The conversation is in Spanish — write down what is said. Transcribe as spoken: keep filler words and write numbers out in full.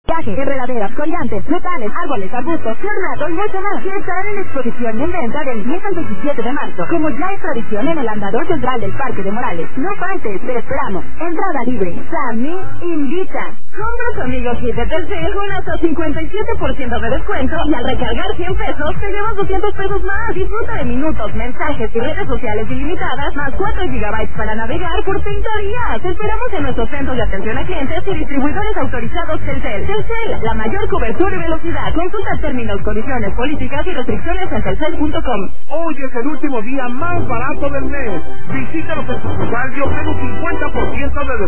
Viaje, enredaderas, colgantes, metales, árboles, arbustos, ornato y mucho más. Que estarán en exposición y en venta del diez al veintisiete de marzo, como ya es tradición en el andador central del Parque de Morales. No faltes, te esperamos. Entrada libre. Sammy invita. Compra tu amigo kit de Telcel con hasta cincuenta y siete por ciento de descuento y al recargar cien pesos te llevas doscientos pesos más. Disfruta de minutos, mensajes y redes sociales ilimitadas más cuatro gigabytes para navegar por treinta días. Te esperamos en nuestros centros de atención a clientes y distribuidores autorizados Telcel. Telcel, la mayor cobertura y velocidad. Consulta términos, condiciones, políticas y restricciones en telcel punto com. Hoy es el último día más barato del mes. Visítanos en su lugar y obtén un cincuenta por ciento de descuento.